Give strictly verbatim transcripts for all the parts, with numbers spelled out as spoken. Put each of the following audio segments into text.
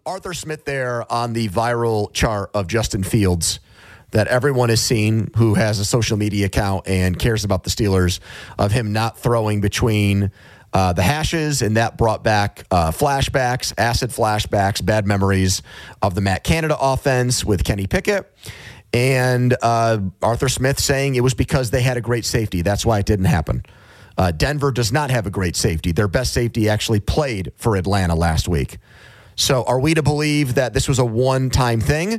Arthur Smith there on the viral chart of Justin Fields that everyone has seen who has a social media account and cares about the Steelers, of him not throwing between uh, the hashes, and that brought back uh, flashbacks, acid flashbacks, bad memories of the Matt Canada offense with Kenny Pickett. And uh, Arthur Smith saying it was because they had a great safety. That's why it didn't happen. Uh, Denver does not have a great safety. Their best safety actually played for Atlanta last week. So are we to believe that this was a one-time thing?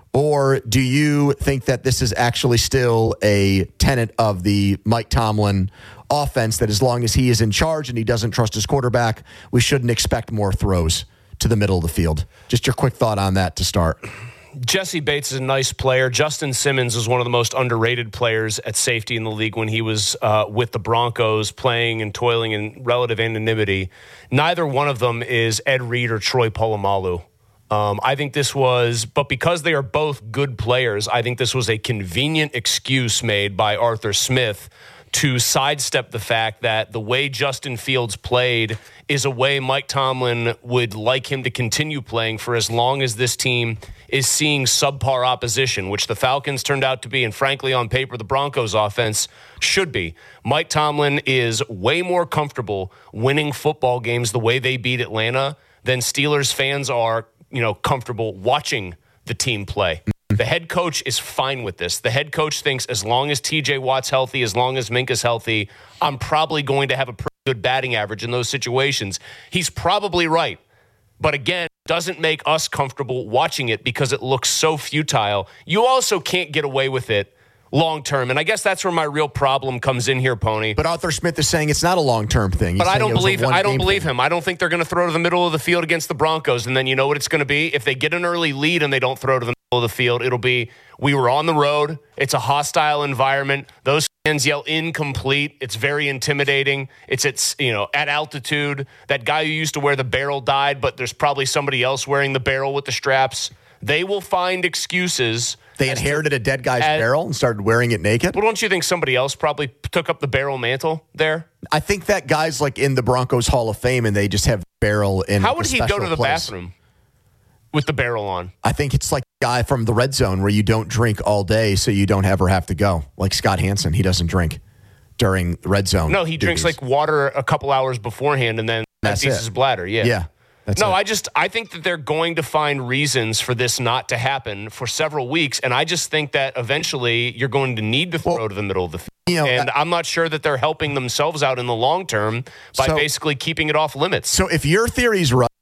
Or do you think that this is actually still a tenet of the Mike Tomlin offense, that as long as he is in charge and he doesn't trust his quarterback, we shouldn't expect more throws to the middle of the field? Just your quick thought on that to start. Jesse Bates is a nice player. Justin Simmons was one of the most underrated players at safety in the league when he was uh, with the Broncos, playing and toiling in relative anonymity. Neither one of them is Ed Reed or Troy Polamalu. Um, I think this was, but because they are both good players, I think this was a convenient excuse made by Arthur Smith to sidestep the fact that the way Justin Fields played is a way Mike Tomlin would like him to continue playing for as long as this team is seeing subpar opposition, which the Falcons turned out to be, and frankly, on paper, the Broncos offense should be. Mike Tomlin is way more comfortable winning football games the way they beat Atlanta than Steelers fans are, you know, comfortable watching the team play. The head coach is fine with this. The head coach thinks as long as T J Watt's healthy, as long as Minka's healthy, I'm probably going to have a pretty good batting average in those situations. He's probably right. But again, doesn't make us comfortable watching it because it looks so futile. You also can't get away with it long term. And I guess that's where my real problem comes in here, Pony. But Arthur Smith is saying it's not a long-term thing. He's but I don't believe I don't believe thing. him. I don't think they're going to throw to the middle of the field against the Broncos. And then you know what it's going to be? If they get an early lead and they don't throw to the middle of the field, it'll be, we were on the road. It's a hostile environment. Those fans yell incomplete. It's very intimidating. It's at, you know, at altitude. That guy who used to wear the barrel died, but there's probably somebody else wearing the barrel with the straps. They will find excuses. They inherited to, a dead guy's as, barrel and started wearing it naked? Well, don't you think somebody else probably took up the barrel mantle there? I think that guy's like in the Broncos Hall of Fame and they just have barrel in. How would he go to the place. bathroom with the barrel on? I think it's like a guy from the Red Zone where you don't drink all day so you don't ever have to go. Like Scott Hansen, he doesn't drink during the Red Zone. No, he duties. drinks like water a couple hours beforehand and then empties his bladder. Yeah. Yeah. That's no, it. I just I think that they're going to find reasons for this not to happen for several weeks, and I just think that eventually you're going to need to throw well, to the middle of the field. You know, and uh, I'm not sure that they're helping themselves out in the long term by so, basically keeping it off limits. So if your theory's right,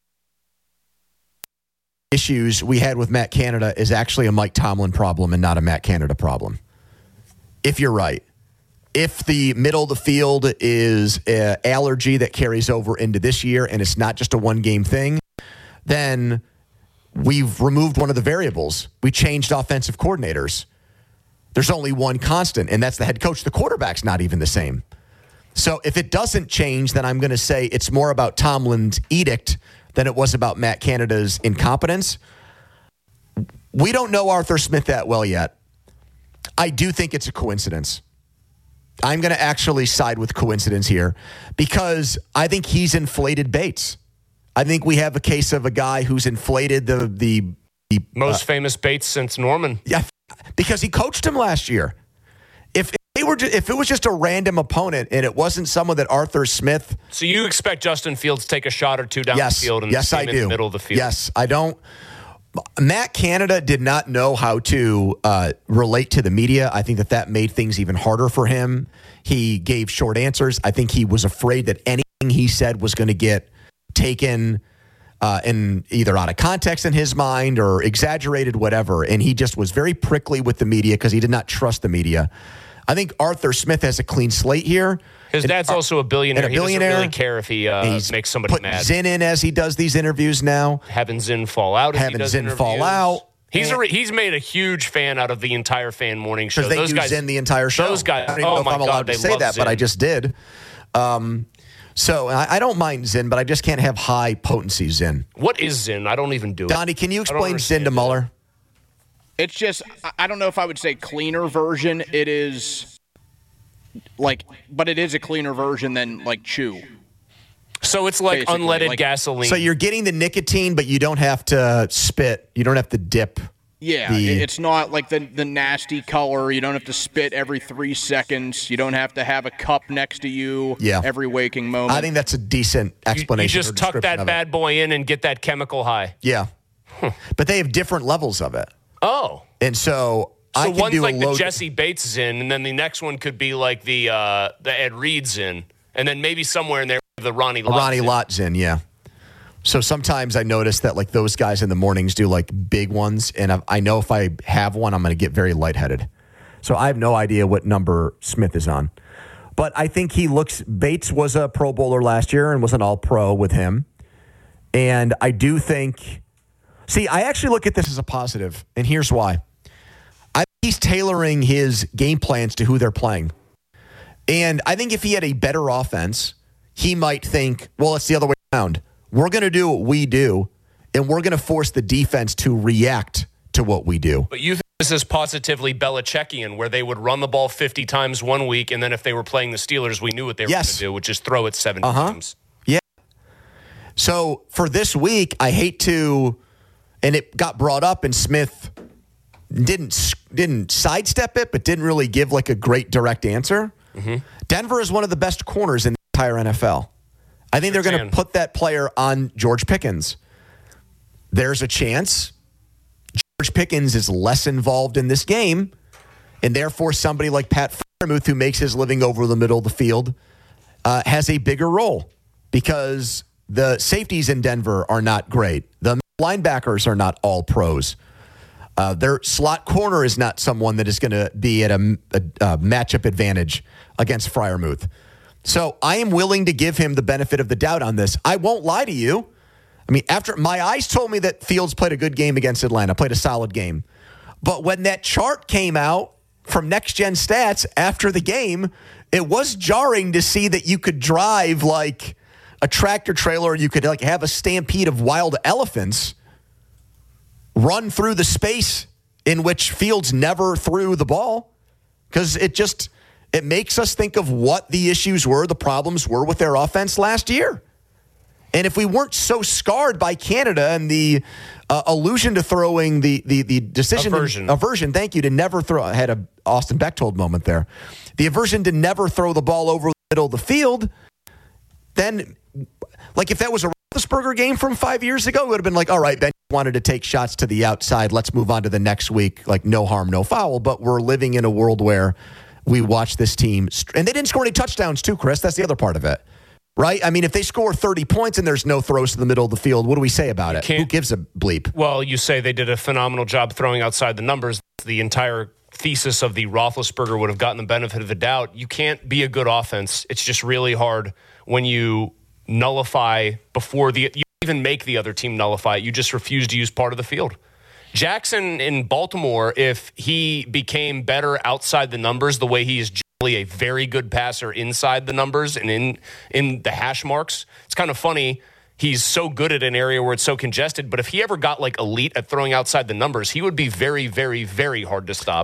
issues we had with Matt Canada is actually a Mike Tomlin problem and not a Matt Canada problem. If you're right. If the middle of the field is an allergy that carries over into this year and it's not just a one-game thing, then we've removed one of the variables. We changed offensive coordinators. There's only one constant, and that's the head coach. The quarterback's not even the same. So if it doesn't change, then I'm going to say it's more about Tomlin's edict than it was about Matt Canada's incompetence. We don't know Arthur Smith that well yet. I do think it's a coincidence. I'm going to actually side with coincidence here because I think he's inflated Bates. I think we have a case of a guy who's inflated the the, the most uh, famous Bates since Norman. Yeah, because he coached him last year. If they were, if it was just a random opponent and it wasn't someone that Arthur Smith. So you expect Justin Fields to take a shot or two down yes, the field and yes, I in do. the middle of the field? Yes, I don't. Matt Canada did not know how to uh, relate to the media. I think that that made things even harder for him. He gave short answers. I think he was afraid that anything he said was going to get taken uh, in either out of context in his mind or exaggerated, whatever. And he just was very prickly with the media because he did not trust the media. I think Arthur Smith has a clean slate here. His and, dad's also a billionaire. A billionaire. He doesn't really care if he uh, makes somebody put mad. Zinn in as he does these interviews now. Having Zinn fall out. As Having he does Zinn interviews. fall out. He's a, he's made a huge fan out of the entire fan morning show. Because they those do guys, Zinn the entire show. Those guys. I don't even oh know if my I'm allowed God, to say that, Zinn. but I just did. Um, so I, I don't mind Zinn, but I just can't have high potency Zinn. What is Zinn? I don't even do it. Donnie, can you explain Zinn to Muller? It's just, I don't know if I would say cleaner version. It is like, but it is a cleaner version than like Chew. So it's like Basically, unleaded like- gasoline. So you're getting the nicotine, but you don't have to spit. You don't have to dip. Yeah, the- it- it's not like the the nasty color. You don't have to spit every three seconds. You don't have to have a cup next to you Yeah. every waking moment. I think that's a decent you, explanation. you or just tuck description that of it. bad boy in and get that chemical high. Yeah. But they have different levels of it. Oh. And so, I So can one's do like a the low Jesse Bates is in, and then the next one could be like the uh, the Ed Reed's in, and then maybe somewhere in there the Ronnie Lott's Ronnie in. Lott's in, yeah. So sometimes I notice that like those guys in the mornings do like big ones, and I, I know if I have one, I'm going to get very lightheaded. So I have no idea what number Smith is on. But I think he looks, Bates was a Pro Bowler last year and was an All-Pro with him. And I do think, see, I actually look at this as a positive, and here's why. I think he's tailoring his game plans to who they're playing. And I think if he had a better offense, he might think, well, it's the other way around. We're going to do what we do, and we're going to force the defense to react to what we do. But you think this is positively Belichickian, where they would run the ball fifty times one week, and then if they were playing the Steelers, we knew what they were Yes. going to do, which is throw it seventy Uh-huh. times. Yeah. So for this week, I hate to, and it got brought up, and Smith didn't didn't sidestep it, but didn't really give like a great direct answer. Mm-hmm. Denver is one of the best corners in the entire N F L. I think they're going Can. to put that player on George Pickens. There's a chance George Pickens is less involved in this game, and therefore somebody like Pat Freiermuth, who makes his living over the middle of the field, uh, has a bigger role because the safeties in Denver are not great. The linebackers are not all pros. Uh, their slot corner is not someone that is going to be at a, a, a matchup advantage against Freiermuth. So I am willing to give him the benefit of the doubt on this. I won't lie to you. I mean, after my eyes told me that Fields played a good game against Atlanta, played a solid game. But when that chart came out from Next Gen Stats after the game, it was jarring to see that you could drive like a tractor trailer, you could like have a stampede of wild elephants run through the space in which Fields never threw the ball, because it just it makes us think of what the issues were, the problems were with their offense last year. And if we weren't so scarred by Canada and the uh, allusion to throwing the the the decision Aversion. To, aversion, thank you, to never throw, I had a Austin Bechtold moment there. The aversion to never throw the ball over the middle of the field, then like if that was a Roethlisberger game from five years ago, it would have been like, all right, Ben wanted to take shots to the outside. Let's move on to the next week. Like no harm, no foul. But we're living in a world where we watch this team. And they didn't score any touchdowns too, Chris. That's the other part of it. Right? I mean, if they score thirty points and there's no throws to the middle of the field, what do we say about it? can't- Who gives a bleep? Well, you say they did a phenomenal job throwing outside the numbers. The entire thesis of the Roethlisberger would have gotten the benefit of the doubt. You can't be a good offense. It's just really hard when you nullify before the you even make the other team nullify it. You just refuse to use part of the field. Jackson in Baltimore, if he became better outside the numbers the way he is generally a very good passer inside the numbers and in in the hash marks, it's kind of funny. He's so good at an area where it's so congested, but if he ever got like elite at throwing outside the numbers, he would be very, very, very hard to stop.